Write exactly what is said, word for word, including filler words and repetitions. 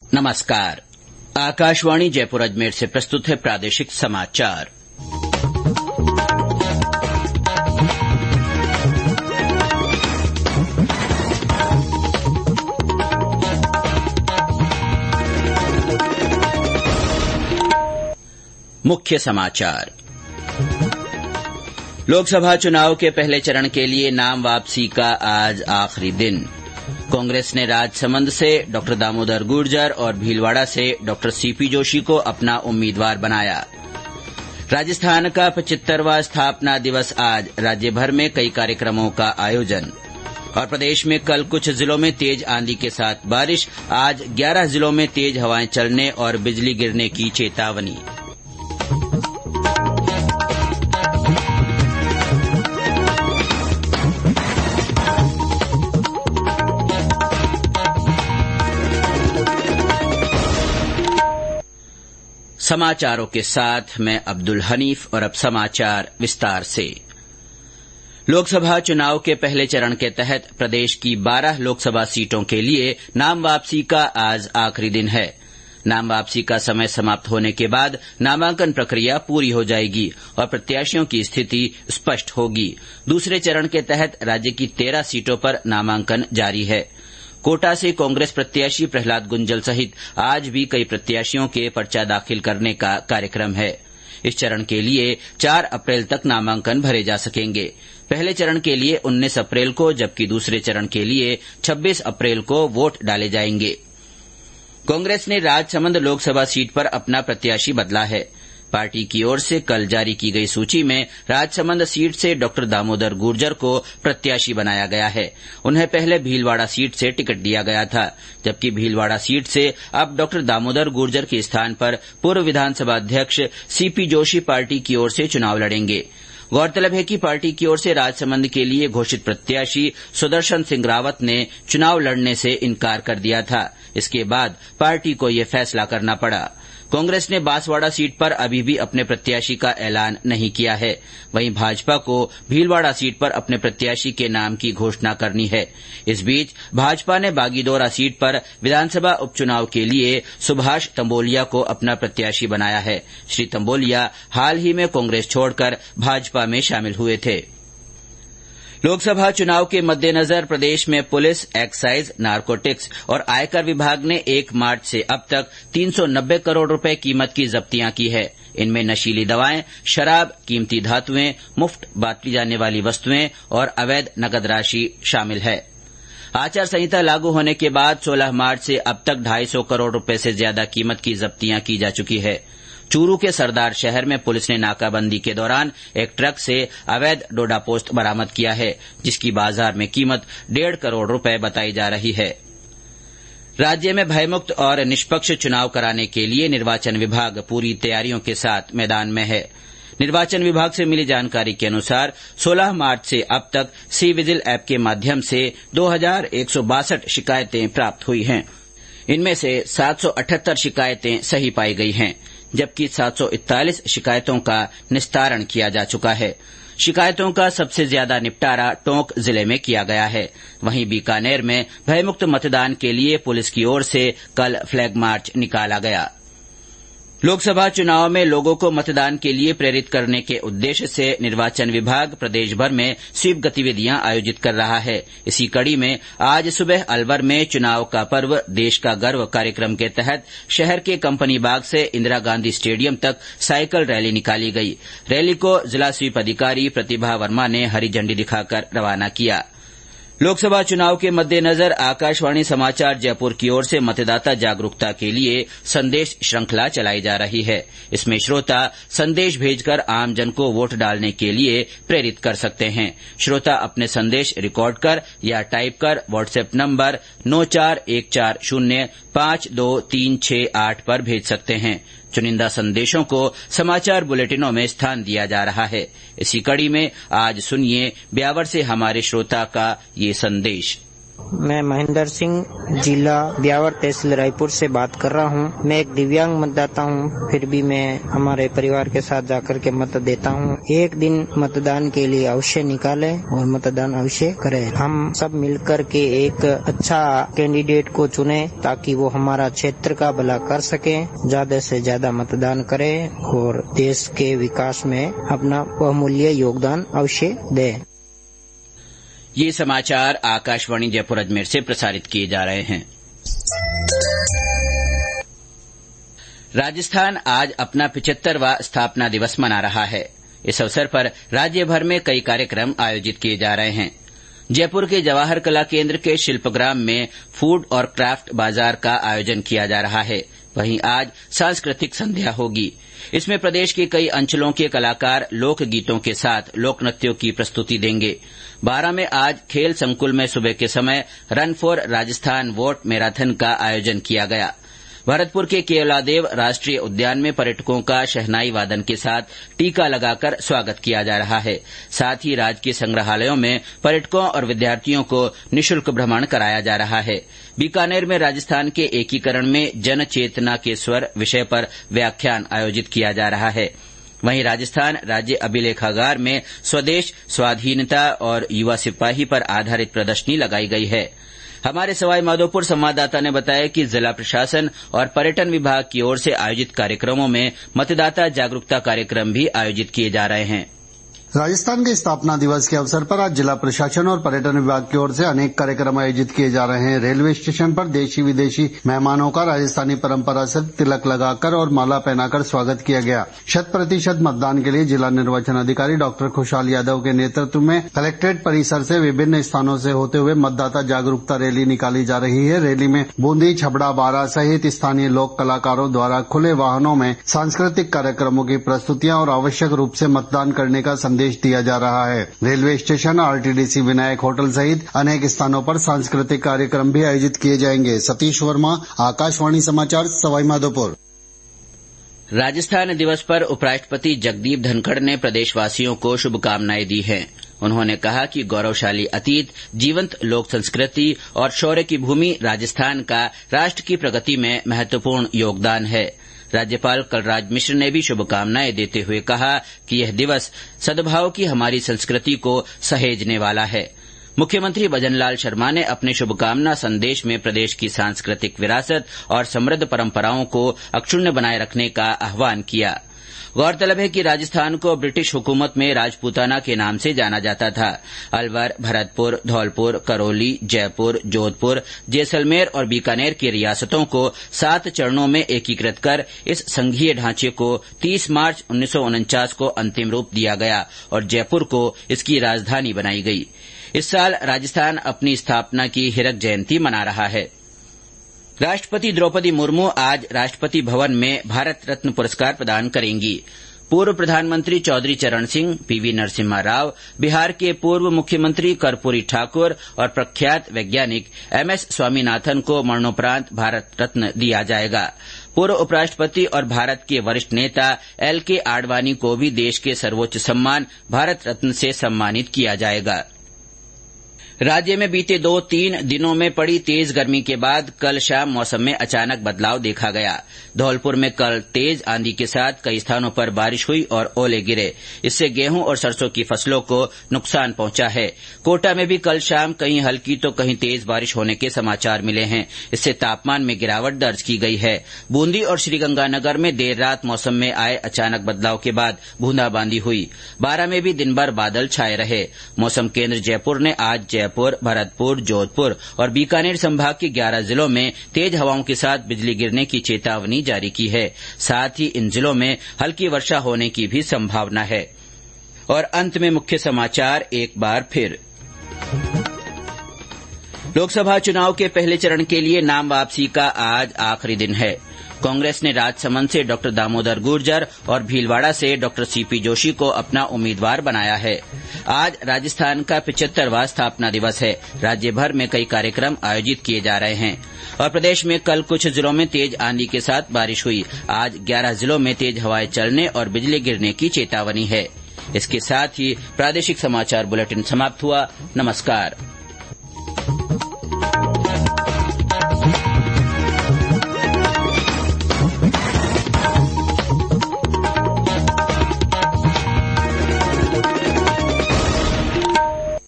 नमस्कार। आकाशवाणी जयपुर अजमेर से प्रस्तुत है प्रादेशिक समाचार। मुख्य समाचार। लोकसभा चुनाव के पहले चरण के लिए नाम वापसी का आज आखिरी दिन। कांग्रेस ने राजसमंद से डॉ दामोदर गुर्जर और भीलवाड़ा से डॉ सीपी जोशी को अपना उम्मीदवार बनाया। राजस्थान का पचहत्तरवां स्थापना दिवस आज, राज्य भर में कई कार्यक्रमों का आयोजन। और प्रदेश में कल कुछ जिलों में तेज आंधी के साथ बारिश, आज ग्यारह जिलों में तेज हवाएं चलने और बिजली गिरने की चेतावनी। समाचारों के साथ मैं अब्दुल हनीफ और अब समाचार विस्तार से। लोकसभा चुनाव के पहले चरण के तहत प्रदेश की बारह लोकसभा सीटों के लिए नाम वापसी का आज आखिरी दिन है। नाम वापसी का समय समाप्त होने के बाद नामांकन प्रक्रिया पूरी हो जाएगी और प्रत्याशियों की स्थिति स्पष्ट होगी। दूसरे चरण के तहत राज्य की तेरह सीटों पर नामांकन जारी है। कोटा से कांग्रेस प्रत्याशी प्रहलाद गुंजल सहित आज भी कई प्रत्याशियों के पर्चा दाखिल करने का कार्यक्रम है। इस चरण के लिए चार अप्रैल तक नामांकन भरे जा सकेंगे। पहले चरण के लिए उन्नीस अप्रैल को, जबकि दूसरे चरण के लिए छब्बीस अप्रैल को वोट डाले जाएंगे। कांग्रेस ने राजसमंद लोकसभा सीट पर अपना प्रत्याशी बदला है। पार्टी की ओर से कल जारी की गई सूची में राजसमंद सीट से डॉ दामोदर गुर्जर को प्रत्याशी बनाया गया है। उन्हें पहले भीलवाड़ा सीट से टिकट दिया गया था, जबकि भीलवाड़ा सीट से अब डॉ दामोदर गुर्जर के स्थान पर पूर्व विधानसभा अध्यक्ष सीपी जोशी पार्टी की ओर से चुनाव लड़ेंगे। गौरतलब है कि पार्टी की ओर से राजसमंद के लिए घोषित प्रत्याशी सुदर्शन सिंह रावत ने चुनाव लड़ने से इनकार कर दिया था। इसके बाद पार्टी को ये फैसला करना पड़ा। कांग्रेस ने बांसवाड़ा सीट पर अभी भी अपने प्रत्याशी का ऐलान नहीं किया है। वहीं भाजपा को भीलवाड़ा सीट पर अपने प्रत्याशी के नाम की घोषणा करनी है। इस बीच भाजपा ने बागीदोरा सीट पर विधानसभा उपचुनाव के लिए सुभाष तंबोलिया को अपना प्रत्याशी बनाया है। श्री तंबोलिया हाल ही में कांग्रेस छोड़कर भाजपा में शामिल हुए थे। लोकसभा चुनाव के मद्देनजर प्रदेश में पुलिस, एक्साइज, नारकोटिक्स और आयकर विभाग ने एक मार्च से अब तक तीन सौ नब्बे करोड़ रुपए कीमत की जब्तियां की है। इनमें नशीली दवाएं, शराब, कीमती धातुएं, मुफ्त बांटी जाने वाली वस्तुएं और अवैध नकद राशि शामिल है। आचार संहिता लागू होने के बाद सोलह मार्च से अब तक ढाई सौ करोड़ रुपए से ज्यादा कीमत की जब्तियां की जा चुकी है। चूरू के सरदार शहर में पुलिस ने नाकाबंदी के दौरान एक ट्रक से अवैध डोडा पोस्ट बरामद किया है, जिसकी बाजार में कीमत डेढ़ करोड़ रुपए बताई जा रही है। राज्य में भयमुक्त और निष्पक्ष चुनाव कराने के लिए निर्वाचन विभाग पूरी तैयारियों के साथ मैदान में है। निर्वाचन विभाग से मिली जानकारी के अनुसार सोलह मार्च से अब तक सी विजिल ऐप के माध्यम से दो हजार एक सौ बासठ शिकायतें प्राप्त हुई हैं। इनमें से सात सौ अठहत्तर शिकायतें सही पाई गई हैं, जबकि सात सौ इकतालीस शिकायतों का निस्तारण किया जा चुका है। शिकायतों का सबसे ज्यादा निपटारा टोंक जिले में किया गया है। वहीं बीकानेर में भयमुक्त मतदान के लिए पुलिस की ओर से कल फ्लैग मार्च निकाला गया। लोकसभा चुनाव में लोगों को मतदान के लिए प्रेरित करने के उद्देश्य से निर्वाचन विभाग प्रदेश भर में स्वीप गतिविधियां आयोजित कर रहा है। इसी कड़ी में आज सुबह अलवर में चुनाव का पर्व देश का गर्व कार्यक्रम के तहत शहर के कंपनी बाग से इंदिरा गांधी स्टेडियम तक साइकिल रैली निकाली गई। रैली को जिला स्वीप अधिकारी प्रतिभा वर्मा ने हरी झंडी दिखाकर रवाना किया। लोकसभा चुनाव के मद्देनजर आकाशवाणी समाचार जयपुर की ओर से मतदाता जागरूकता के लिए संदेश श्रृंखला चलाई जा रही है। इसमें श्रोता संदेश भेजकर आमजन को वोट डालने के लिए प्रेरित कर सकते हैं। श्रोता अपने संदेश रिकॉर्ड कर या टाइप कर व्हाट्सएप नंबर नौ चार एक चार शून्य पांच दो तीन छह आठ पर भेज सकते हैं। चुनिंदा संदेशों को समाचार बुलेटिनों में स्थान दिया जा रहा है। इसी कड़ी में आज सुनिए ब्यावर से हमारे श्रोता का ये संदेश। मैं महेंद्र सिंह, जिला ब्यावर, तहसील रायपुर से बात कर रहा हूँ। मैं एक दिव्यांग मतदाता हूँ, फिर भी मैं हमारे परिवार के साथ जाकर के मत देता हूँ। एक दिन मतदान के लिए अवश्य निकालें और मतदान अवश्य करें। हम सब मिलकर के एक अच्छा कैंडिडेट को चुने ताकि वो हमारा क्षेत्र का भला कर सके। ज्यादा से ज्यादा मतदान करें और देश के विकास में अपना बहुमूल्य योगदान अवश्य दें। ये समाचार आकाशवाणी जयपुर अजमेर से प्रसारित किए जा रहे हैं। राजस्थान आज अपना पिचहत्तरवां स्थापना दिवस मना रहा है। इस अवसर पर राज्य भर में कई कार्यक्रम आयोजित किए जा रहे हैं। जयपुर के जवाहर कला केंद्र के शिल्पग्राम में फूड और क्राफ्ट बाजार का आयोजन किया जा रहा है। वहीं आज सांस्कृतिक संध्या होगी। इसमें प्रदेश के कई अंचलों के कलाकार लोक गीतों के साथ लोक नृत्यों की प्रस्तुति देंगे। बारां में आज खेल संकुल में सुबह के समय run for Rajasthan vote marathon का आयोजन किया गया। भरतपुर के केवलादेव राष्ट्रीय उद्यान में पर्यटकों का शहनाई वादन के साथ टीका लगाकर स्वागत किया जा रहा है। साथ ही राजकीय संग्रहालयों में पर्यटकों और विद्यार्थियों को निःशुल्क भ्रमण कराया जा रहा है। बीकानेर में राजस्थान के एकीकरण में जन चेतना के स्वर विषय पर व्याख्यान आयोजित किया जा रहा है। वहीं राजस्थान राज्य अभिलेखागार में स्वदेश, स्वाधीनता और युवा सिपाही पर आधारित प्रदर्शनी लगाई गई है। हमारे सवाई माधोपुर संवाददाता ने बताया कि जिला प्रशासन और पर्यटन विभाग की ओर से आयोजित कार्यक्रमों में मतदाता जागरूकता कार्यक्रम भी आयोजित किए जा रहे हैं। राजस्थान के स्थापना दिवस के अवसर पर आज जिला प्रशासन और पर्यटन विभाग की ओर से अनेक कार्यक्रम आयोजित किए जा रहे हैं। रेलवे स्टेशन पर देशी विदेशी मेहमानों का राजस्थानी परंपरा से तिलक लगाकर और माला पहनाकर स्वागत किया गया। शत प्रतिशत मतदान के लिए जिला निर्वाचन अधिकारी डॉक्टर खुशहाल यादव के नेतृत्व में कलेक्ट्रेट परिसर से विभिन्न स्थानों से होते हुए मतदाता जागरूकता रैली निकाली जा रही है। रैली में बूंदी, छबड़ा, बारा सहित स्थानीय लोक कलाकारों द्वारा खुले वाहनों में सांस्कृतिक कार्यक्रमों की प्रस्तुतियां और आवश्यक रूप से मतदान करने का संदेश दिया जा रहा है। Railway station, RTDC Vinayak hotel सहित अनेक स्थानों पर सांस्कृतिक कार्यक्रम भी आयोजित किए जाएंगे। सतीश वर्मा, आकाशवाणी समाचार, सवाई माधोपुर। राजस्थान दिवस पर उपराष्ट्रपति जगदीप धनखड़ ने प्रदेशवासियों को शुभकामनाएं दी हैं। उन्होंने कहा कि गौरवशाली अतीत, जीवंत लोक संस्कृति और शौर्य की भूमि राजस्थान का राष्ट्र की प्रगति में महत्वपूर्ण योगदान है। राज्यपाल कलराज मिश्र ने भी शुभकामनाएं देते हुए कहा कि यह दिवस सद्भाव की हमारी संस्कृति को सहेजने वाला है। मुख्यमंत्री भजनलाल शर्मा ने अपने शुभकामना संदेश में प्रदेश की सांस्कृतिक विरासत और समृद्ध परंपराओं को अक्षुण्ण बनाए रखने का आह्वान किया। गौरतलब है कि राजस्थान को ब्रिटिश हुकूमत में राजपूताना के नाम से जाना जाता था। अलवर, भरतपुर, धौलपुर, करौली, जयपुर, जोधपुर, जैसलमेर और बीकानेर की रियासतों को सात चरणों में एकीकृत कर इस संघीय ढांचे को तीस मार्च उन्नीस सौ उनचास को अंतिम रूप दिया गया और जयपुर को इसकी राजधानी बनाई गई। इस साल राजस्थान अपनी स्थापना की हीरक जयंती मना रहा है। राष्ट्रपति द्रौपदी मुर्मू आज राष्ट्रपति भवन में भारत रत्न पुरस्कार प्रदान करेंगी। पूर्व प्रधानमंत्री चौधरी चरण सिंह, पीवी नरसिम्हा राव, बिहार के पूर्व मुख्यमंत्री कर्पूरी ठाकुर और प्रख्यात वैज्ञानिक एमएस स्वामीनाथन को मरणोपरांत भारत रत्न दिया जाएगा। पूर्व उपराष्ट्रपति और भारत के वरिष्ठ नेता एल के आडवाणी को भी देश के सर्वोच्च सम्मान भारत रत्न से सम्मानित किया जाएगा। राज्य में बीते दो तीन दिनों में पड़ी तेज गर्मी के बाद कल शाम मौसम में अचानक बदलाव देखा गया। धौलपुर में कल तेज आंधी के साथ कई स्थानों पर बारिश हुई और ओले गिरे। इससे गेहूं और सरसों की फसलों को नुकसान पहुंचा है। कोटा में भी कल शाम कहीं हल्की तो कहीं तेज बारिश होने के समाचार मिले हैं। इससे तापमान में गिरावट दर्ज की गई है। बूंदी और श्रीगंगानगर में देर रात मौसम में आए अचानक बदलाव के बाद बूंदाबांदी हुई। बारां में भी दिन भर बादल छाए रहे। मौसम केंद्र जयपुर ने आज जयपुर, भरतपुर, जोधपुर और बीकानेर संभाग के ग्यारह जिलों में तेज हवाओं के साथ बिजली गिरने की चेतावनी जारी की है। साथ ही इन जिलों में हल्की वर्षा होने की भी संभावना है। और अंत में मुख्य समाचार एक बार फिर। लोकसभा चुनाव के पहले चरण के लिए नाम वापसी का आज आखिरी दिन है। कांग्रेस ने राजसमंद से डॉक्टर दामोदर गुर्जर और भीलवाड़ा से डॉक्टर सीपी जोशी को अपना उम्मीदवार बनाया है। आज राजस्थान का पिचहत्तरवां स्थापना दिवस है। राज्य भर में कई कार्यक्रम आयोजित किए जा रहे हैं और प्रदेश में कल कुछ जिलों में तेज आंधी के साथ बारिश हुई। आज ग्यारह जिलों में तेज हवाएं चलने और बिजली गिरने की चेतावनी है। इसके साथ ही प्रादेशिक समाचार बुलेटिन समाप्त हुआ। नमस्कार।